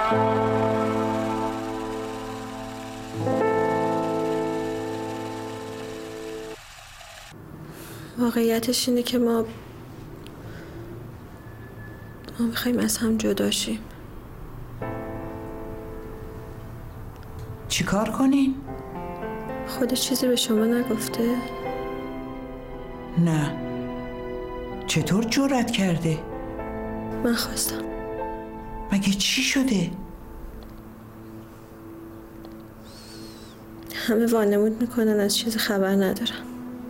واقعیتش اینه که ما میخوایم از هم جدا شیم. چی کار کنین؟ خودش چیزی به شما نگفته؟ نه. چطور جرأت کرده؟ من خواستم. مگه چی شده؟ همه وانمود میکنن از چیزی خبر ندارن،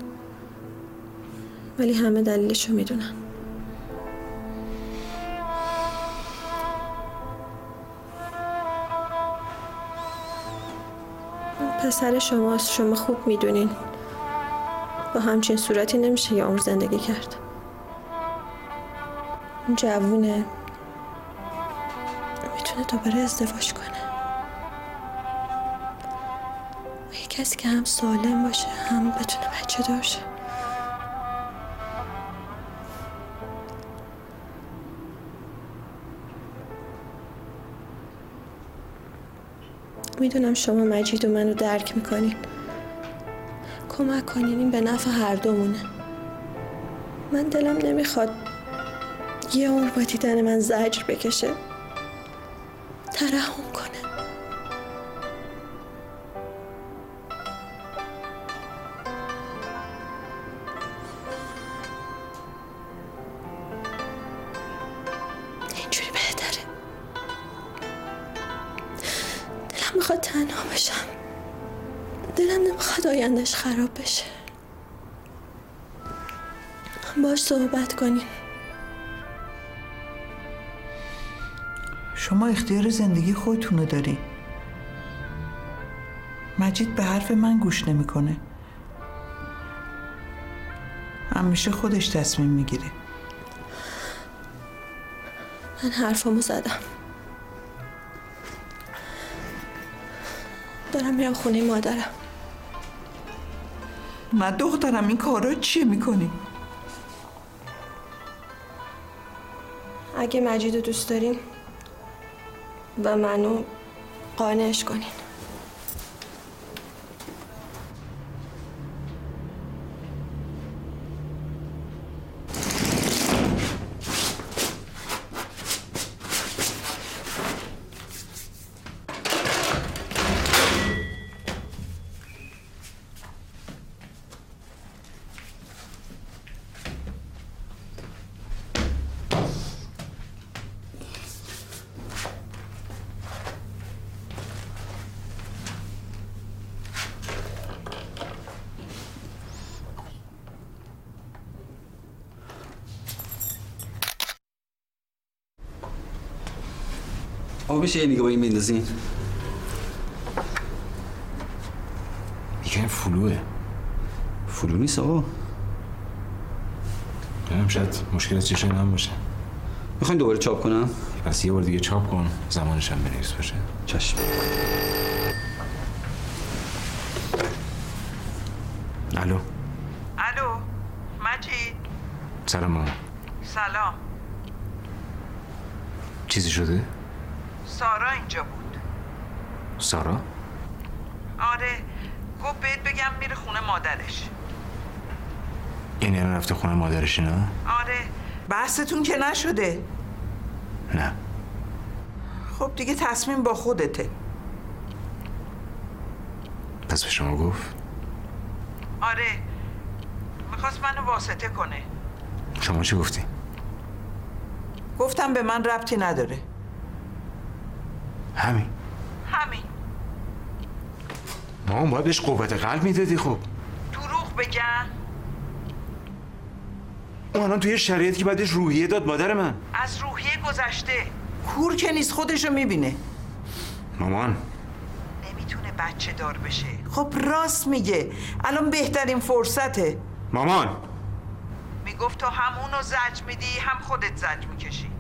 ولی همه دلیلشو میدونن. پسر شماست، شما خوب میدونین با همچین صورتی نمیشه یه عمر زندگی کرد. اون جوونه، میتونه دوباره ازدواج کنه و یه کسی که هم سالم باشه هم بتونه بچه دار شه. میدونم شما مجید و منو درک میکنین. کمک کنین، این به نفع هر دومونه. من دلم نمیخواد یه عمر با دیدن من زجر بکشه، ترحم کنه. اینجوری بهتره. دلم میخواد تنها بشم. دلم نمیخواد آیندهش خراب بشه. باش صحبت کنین. شما اختیار زندگی خودتونو داری. مجید به حرف من گوش نمیکنه. همیشه خودش تصمیم میگیره. من حرفامو زدم. دارم میرم خونه مادرم. نه دخترم، این کارا چیه میکنی؟ اگه مجیدو دوست دارین و منو قانعش کنین. آقا میشه یه نگاه با این میندازین؟ میگه فلوه. فلو نیست آقا. نمیدونم، شاید مشکل از چشم هم باشه. میخواین دوباره چاپ کنم؟ پس یه بار دیگه چاپ کن، زمانش هم بنویس باشه. چشم. الو. الو مجید. سلام مامان. سلام. چیزی شده؟ سارا اینجا بود. سارا؟ آره، گفت بهت بگم میره خونه مادرش. یعنی الان رفته خونه مادرش اینا؟ آره. بحثتون که نشده؟ نه. خب دیگه تصمیم با خودته. پس به شما گفت؟ آره، میخواست منو واسطه کنه. شما چی گفتی؟ گفتم به من ربطی نداره. همین. مامان باید بهش قوت قلب میدادی. خب دروغ بگم؟ اون الان توی شرایطی که بعدش روحیه داد مادر من. از روحیه گذشته. کور که نیست، خودشو میبینه. مامان نمیتونه بچه دار بشه. خب راست میگه، الان بهترین فرصته. مامان میگفت تو هم اونو زج میدی هم خودت زج میکشی.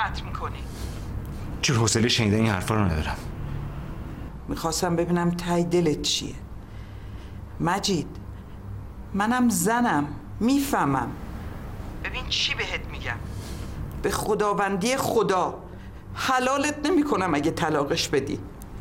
قطع میکنی؟ چون حوصله شنیدن این حرفا رو ندارم. میخواستم ببینم ته دلت چیه. مجید، منم زنم، میفهمم. ببین چی بهت میگم. به خداوندی خدا حلالت نمیکنم اگه طلاقش بدی.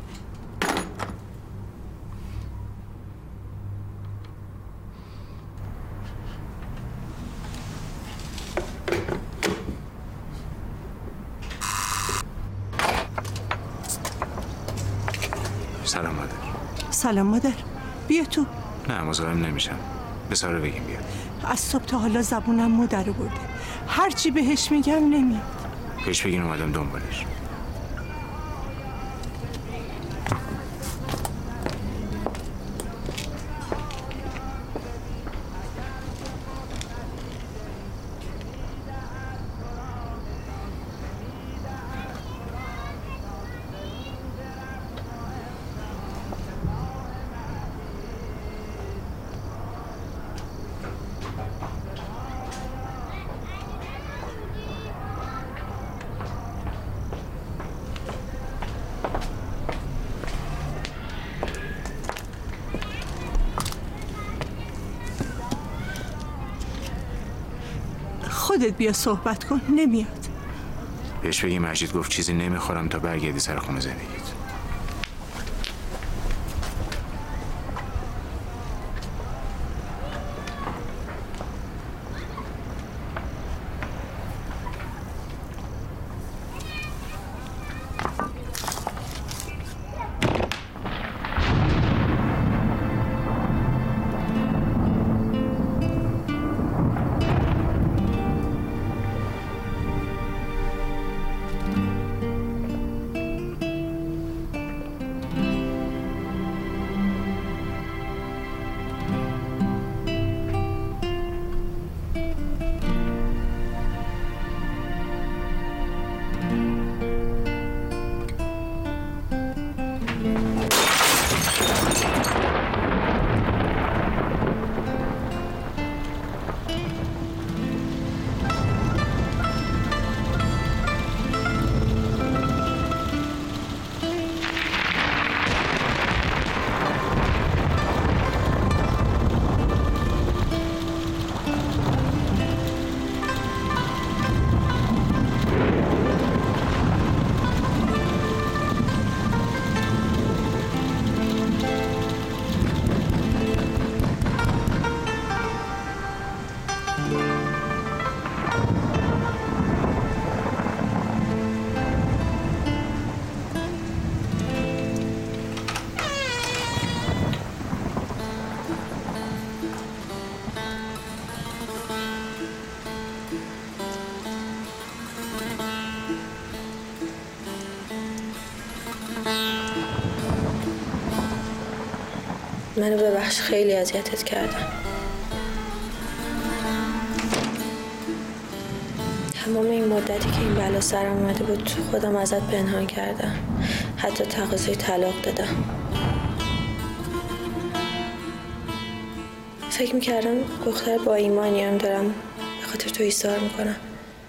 سلام مادر. سلام مادر، بیا تو. نه مزاحم نمیشم. به ساره بگیم بیاد. از صبح تا حالا زبونم مادر برده، هرچی بهش میگم نمیاد. بهش بگین اومدم دنبالش. خودت بیا صحبت کن. نمیاد. بهش بگی مجید گفت چیزی نمیخورم تا برگردی سر خونه زندگیت. منو ببخش، خیلی اذیتت کردم. تمام این مدتی که این بلا سرم اومده بود خودم ازت پنهان کردم، حتی تقاضای طلاق دادم. فکر میکردم دختر با ایمانیم، دارم به خاطر تو ایثار میکنم،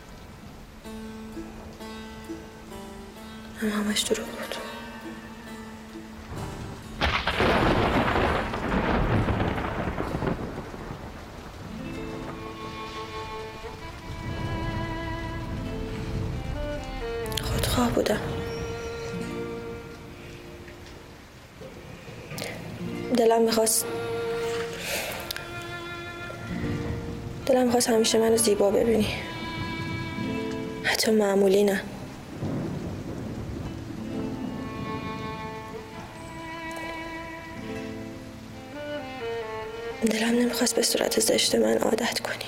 اما همش دروغ بود. خودخواه بودم. دلم میخواست همیشه منو زیبا ببینی، حتی معمولی نه. دلم نمیخواست به صورت زشت من عادت کنی.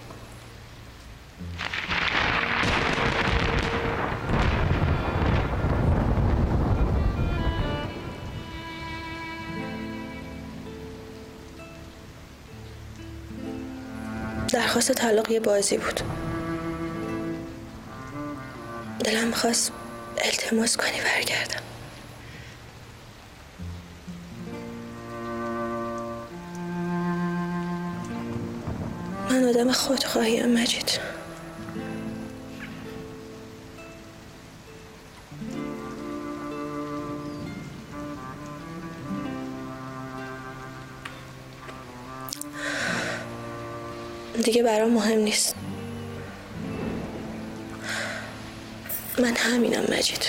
درخواست طلاق یه بازی بود. دلم میخواست التماس کنی برگردم. من آدم خودخواهیم مجید. دیگه برام مهم نیست. من همینم مجید.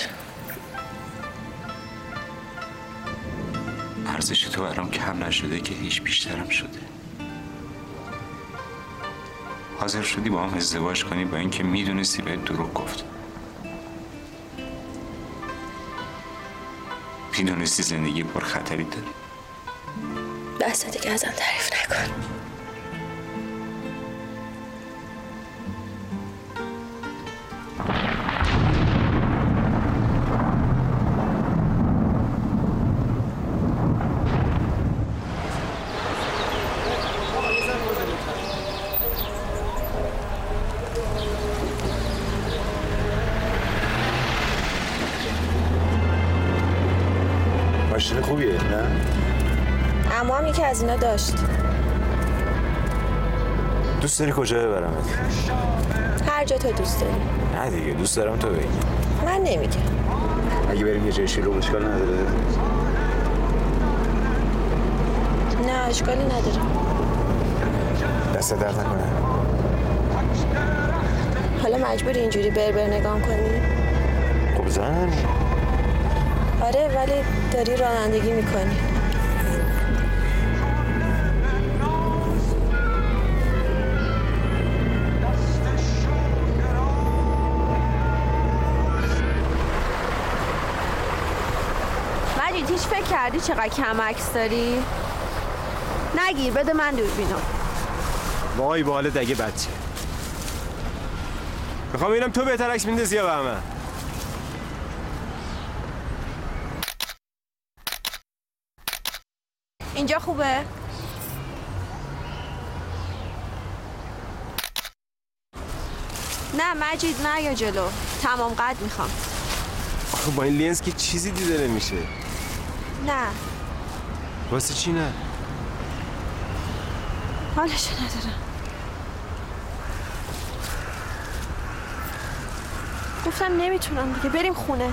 ارزش تو برام کم نشده که هیچ بیشترم شده. حاضر شدی با هم ازدواج کنی با اینکه میدونستی بهت دروغ گفت. میدونستی زندگی پر خطری داری. بس دیگه ازم تعریف نکن. ماشین خوبیه نه؟ اما هم یکی از اینا داشت. دوست داری کجا ببرمت؟ هر جا تو دوست داری. نه دیگه دوست دارم تو بگی. من نمیگم. اگه بریم یه جای شلوغ اشکال نداره؟ نه اشکالی نداره. دست درد نکنه. حالا مجبوری اینجوری بربر نگاه کنی؟ خب زن. آره ولی داری رانندگی میکنی. مجید هیچ فکر کردی چقدر کم عکس داری؟ نگیر بده من دوربینو. وای با حالت اگه بچه میخوام ببینم تو بهتر عکس میندازی یا بهمن. اینجا خوبه؟ نه مجید نه یا جلو تمام قد میخوام. آخه با این لنز که چیزی دیده نمیشه. نه واسه چی نه؟ حالشو ندارم. گفتم نمیتونم دیگه بریم خونه.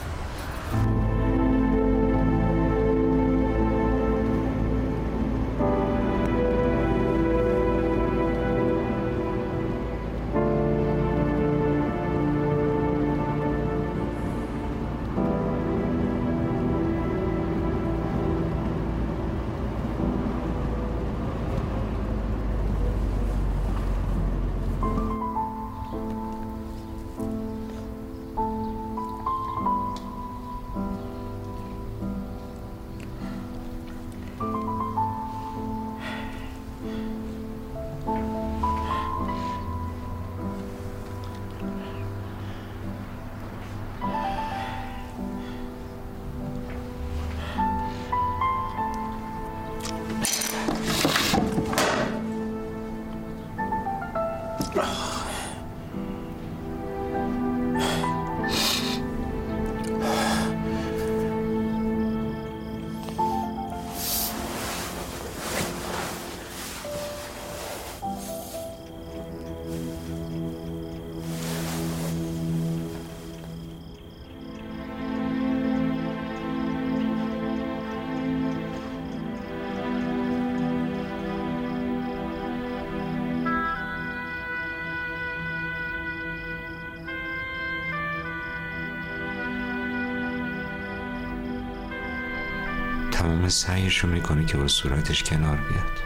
تمام سعیشو میکنه که با صورتش کنار بیاد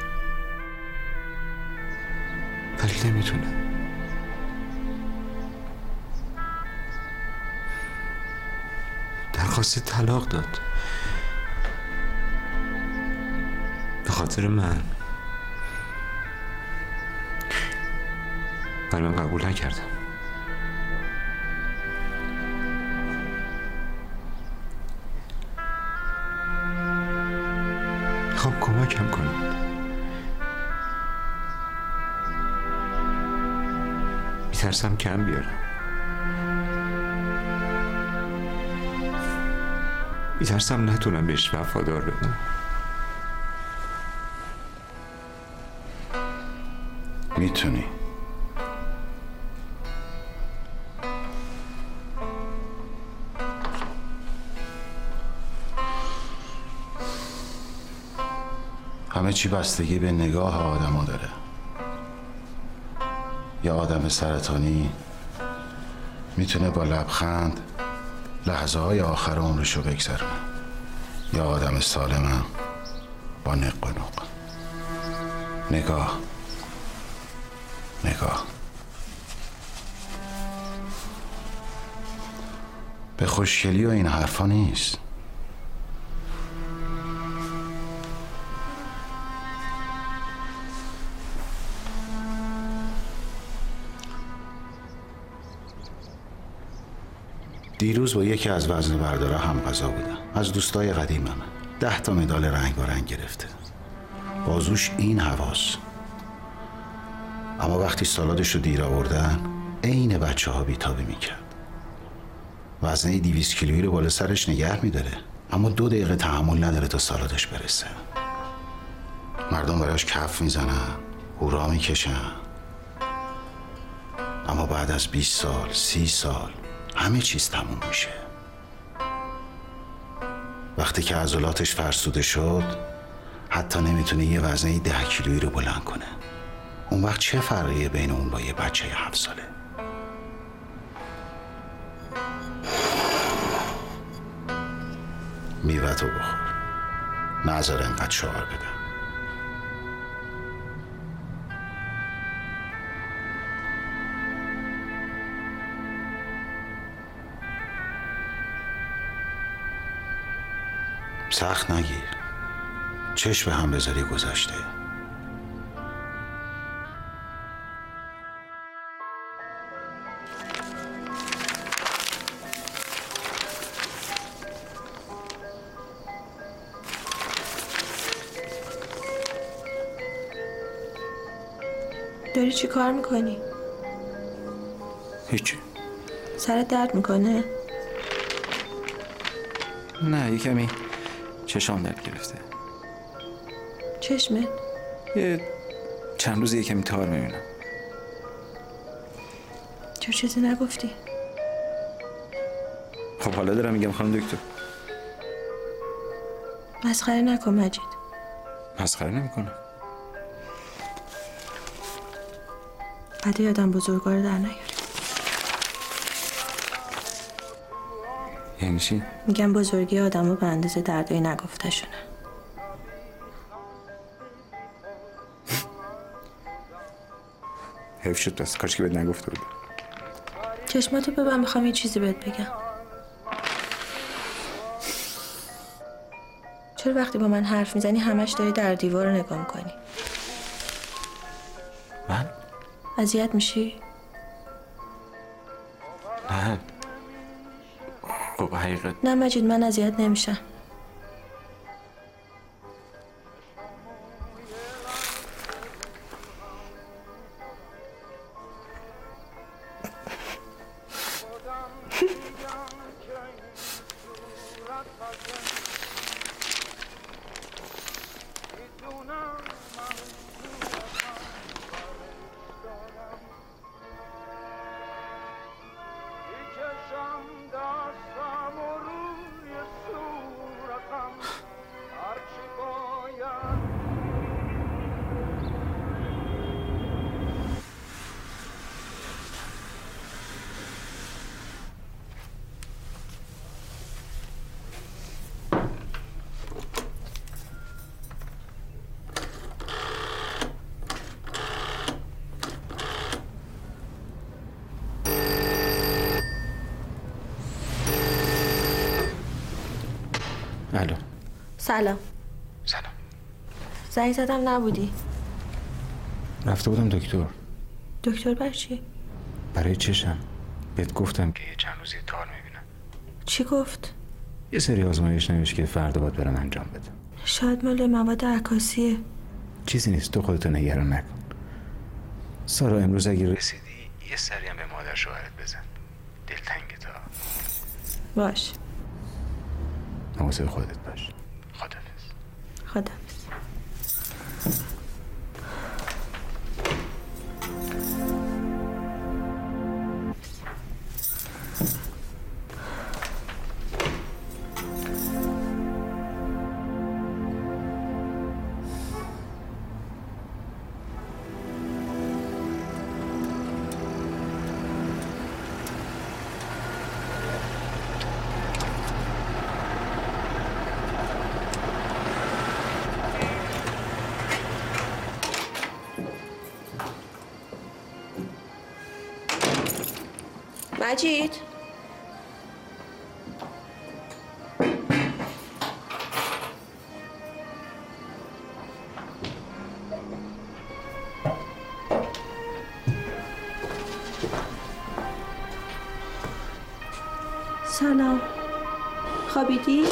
ولی نمیتونه. درخواست طلاق داد به خاطر من ولی من قبول نکردم. خب کمکم کنید. میترسم کم بیارم. میترسم نتونم بهش وفادار بمونم. میتونی. همه چی بستگی به نگاه آدم ها داره. یا آدم سرطانی میتونه با لبخند لحظه های آخر عمرشو بگذرونه، یا آدم سالم با نق و نق. نگاه به خوشگلی و این حرفا نیست. دیروز با یکی از وزن بردارا هم غذا بودم، از دوستای قدیمم. 10 مدال رنگ و رنگ گرفته، بازوش این حواس. اما وقتی سالادشو دیر آوردن عین بچه ها بیتابی میکرد. وزنه 200 کیلویی رو بالا سرش نگه میداره، اما 2 دقیقه تحمل نداره تا سالادش برسه. مردم براش کف میزنن، هورا میکشن، اما بعد از 20 سال 30 سال همه چیز تموم میشه. وقتی که عضلاتش فرسوده شد حتی نمیتونه یه وزنه 10 کیلویی رو بلند کنه. اون وقت چه فرقیه بین اون با یه بچه 7 ساله؟ میوه‌تو بخور، نذار انقدر شعار بدم. سخت نگیر، چشم به هم بذاری گذشته. داری چی کار میکنی؟ هیچی. سرت درد میکنه؟ نه، یه کمی چشام درد گرفته. چشمت؟ یه چند روز یه کمی تار میبینم. چرا چیزی نگفتی؟ خب حالا دارم میگم خانم دکتر. مسخره نکن مجید. مسخره نمیکنم. بعد یادم بزرگا رو در نیاری. یعنی چی؟ میگم بزرگی آدم رو به اندازه دردایی نگفته شونه. حیف شد بس، کاش که بهت نگفته بود. چشماتو ببن، میخوام یه چیزی بهت بگم. چرا وقتی با من حرف میزنی همش داری در دیوار رو نگاه میکنی؟ من؟ اذیت میشی؟ نه. خب حقیقت نه مجید، من اذیت نمیشم. الو. سلام. سلام. زنگ زدم نبودی. رفته بودم دکتر. دکتر برای چی؟ برای چشم. بهت گفتم که یه چند روزی تار میبینم. چی گفت؟ یه سری آزمایش نوشت که فردا باید برم انجام بدم. شاید مال مواد عکاسیه. چیزی نیست، تو خودتو نگران نکن. سارا امروز اگه رسیدی یه سری هم به مادر شوهرت بزن. دلتنگت ها. باش. مواظب خودت باش. خداحافظ. خداحافظ. مجید سلام خوابیدی؟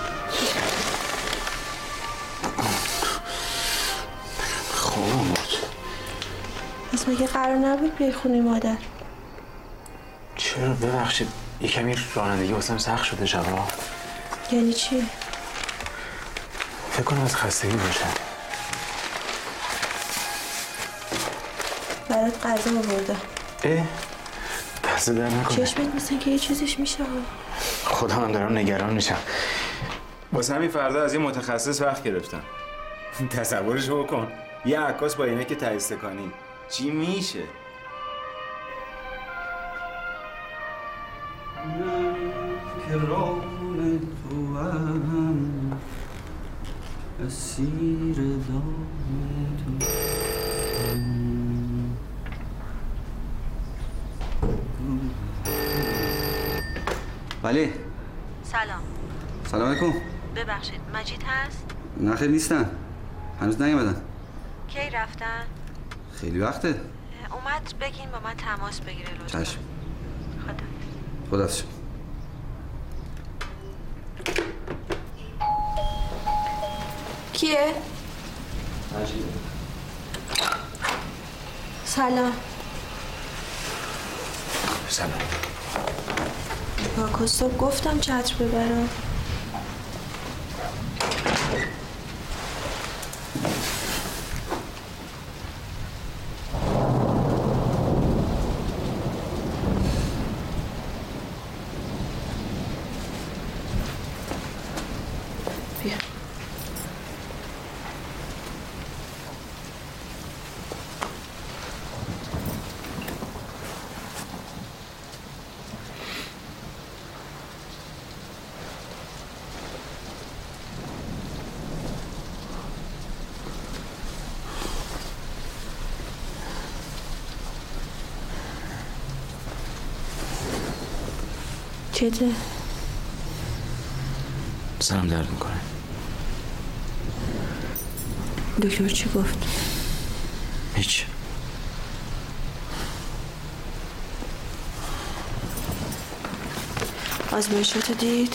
خوابم بود. از مگه قرار نبود بیای خونه مادر؟ چرا؟ ببخشید یه کمی رانندگی واسم سخت شده شبا. یعنی چی؟ فکر کنم از خستگی باشه. برات غذا آوردم. اه؟ دست در نکنه. چشمت مثل که یه چیزیش میشه. خودم هم دارم نگران میشم. واسه همین فردا از یه متخصص وقت گرفتم. تصورشو بکن، یه عکاس با عینک ته استکانی چی میشه؟ بله. سلام علیکم. ببخشید مجید هست؟ نه خیلی نیستن، هنوز نیومدن. کی رفتن؟ خیلی وقته. اومد بگین با من تماس بگیره لطفا. چشم. خدا. خداحافظ. کیه؟ مجید. سلام. سلام. با صبح گفتم چتر ببرم. بیا. چته؟ سرم درد میکنه. دکتر چی گفت؟ هیچ. آزمایشاتو دید؟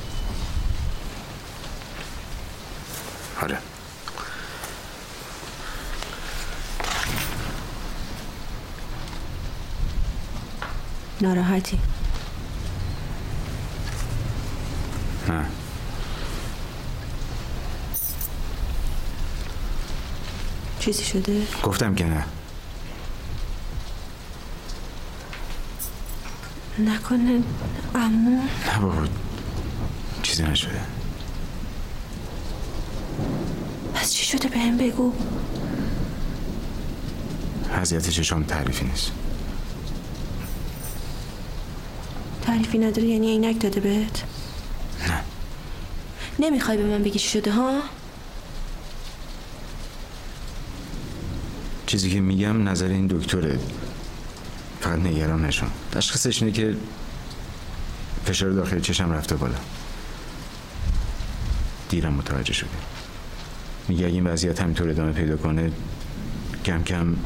آره. ناراحتی؟ نه. چیزی شده؟ گفتم که نه. نکنه عمو؟ نه بابا چیزی نشده. پس چی شده بهم بگو. وضعیت چشام تعریفی نیست. تعریفی نداره یعنی عینک داده بهت؟ نه. نمیخوای به من بگی چی شده ها؟ چیزی که میگم نظر این دکتره. فقط نگران نشون. تشخیصش اینه که فشار داخل چشم رفته بالا. دیرم متوجه شده. میگه اگه این وضعیت همینطور ادامه پیدا کنه کم کم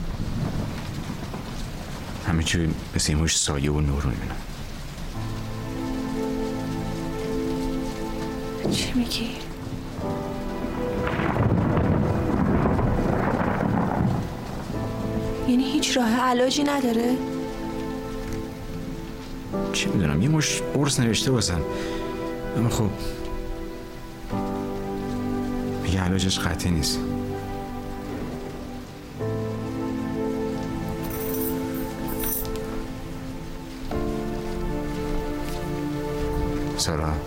همه چی مثل این سایه و نور میبینم. چی میگی؟ یعنی هیچ راه علاجی نداره؟ چی میدونم یه مش قرص نوشته واسم اما خب میگه علاجش قطعی نیست. سارا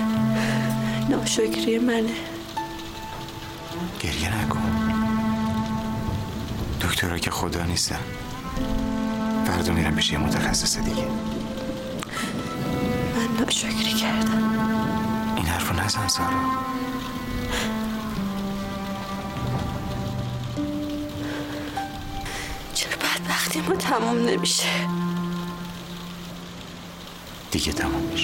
ناشکری منه. گریه نکن. دکترها که خدا نیستن. فردا میرم پیش یه متخصص دیگه. من ناشکری کردم. این حرفو نزن سارا. چرا بدبختی ما تموم نمیشه؟ دیگه تموم میشه.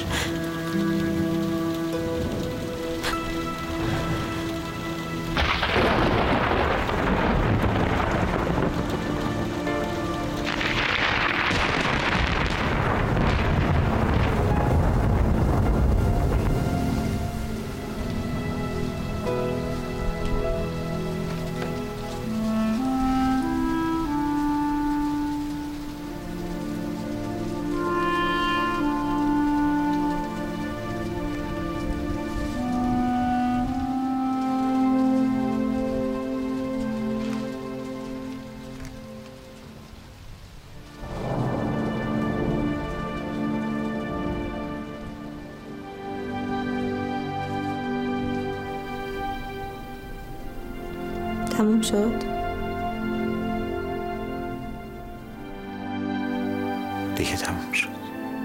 تموم شد؟ دیگه تموم شد.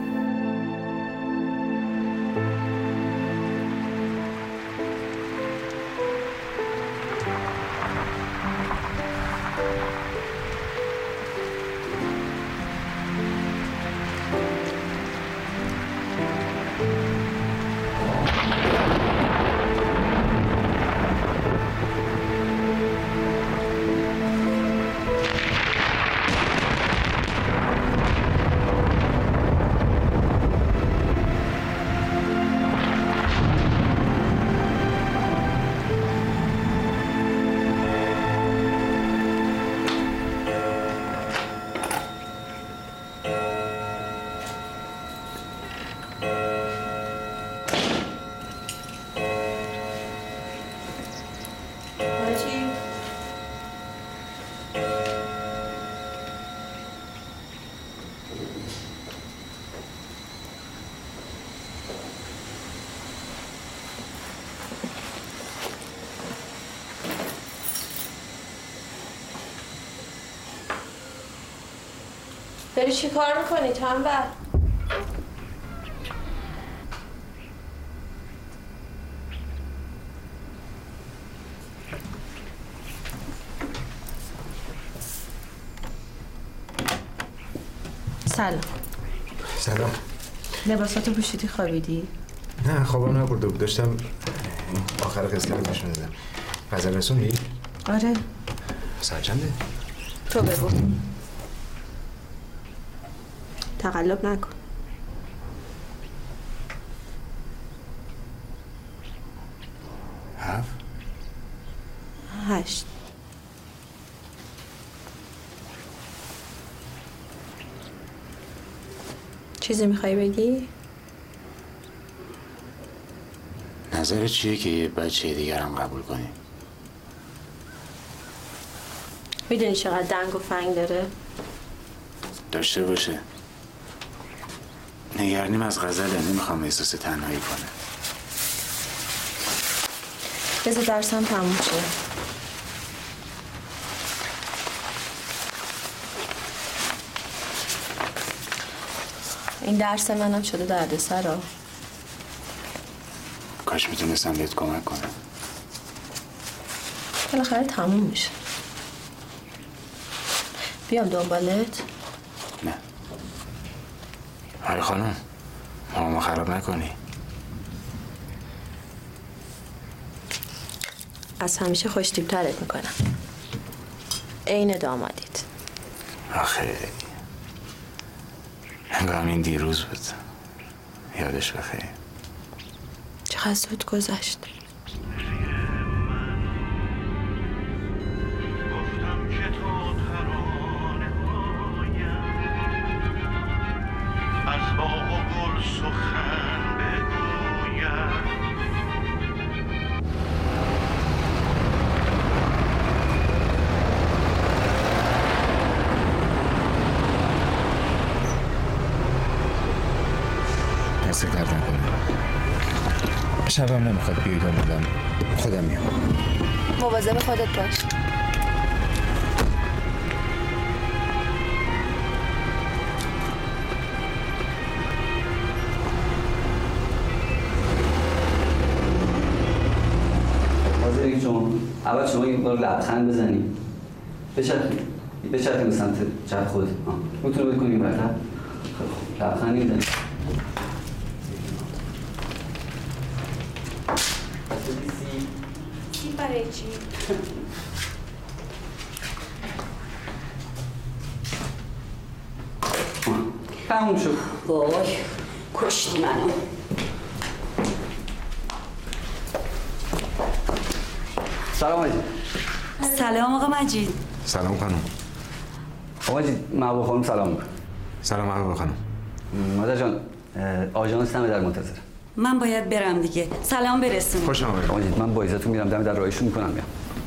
داری چی کار میکنی تنبل؟ سلام. سلام. لباساتو پوشیدی خوابیدی؟ نه خوابم نبرده بود. داشتم آخر قصه رو گوش میدادم. غزل رسوندی؟ آره. ساعت چنده؟ تو بگو. تقلب نکن. 7 8 چیزی میخوای بگی؟ نظرت چیه که یه بچه دیگرم قبول کنی؟ میدونی چقدر دنگ و فنگ داره؟ داشته باشه. نگرانیم از غزله. نمیخوام احساس تنهایی کنه. بذار درسم تموم شه. این درس منم شده دردسرا. کاش میتونستم بهت کمک کنم. بالاخره تموم میشه. بیام دنبالت؟ نه. آره خانم. مامو خراب نکنی. از همیشه خوشتیب‌ترت میکنم. عین دامادیت. آخه هنگام این دیروز بود. یادش بخیر. چقدر زود گذشت. دست درد نکنه. شبم نمیخواد بیایی دنبالم. خودم میام. مواظب خودت باش. اول شما یک بار لبخند بزنید. بچرخید به سمت چپ خود. میتونه بکنیم برتر. خب لبخندی بزنید. چی برای چی؟ تموم شد. وای کشتی منو. سلام مجید. سلام آقا مجید. سلام خانم. آقا مجید محبوب خانم سلام میکنم. سلام محبوب خانم. مادر جان آژانس دم در منتظر. من باید برم دیگه. سلام برسون. خوش آمدید. آقا مجید من با عزتون میرم دم در راهشون میکنم میام.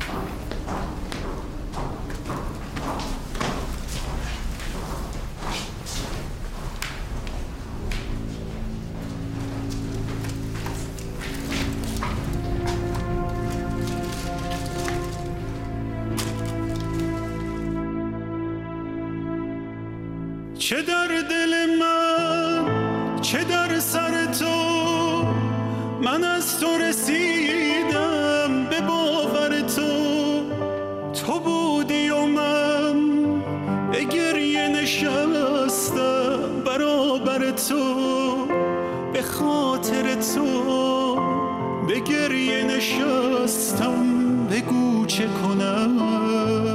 چه در دل من چه در سر تو، من از تو رسیدم به باور تو. تو بودی و من به گریه نشستم برابر تو، به خاطر تو به گریه نشستم. بگو چه کنم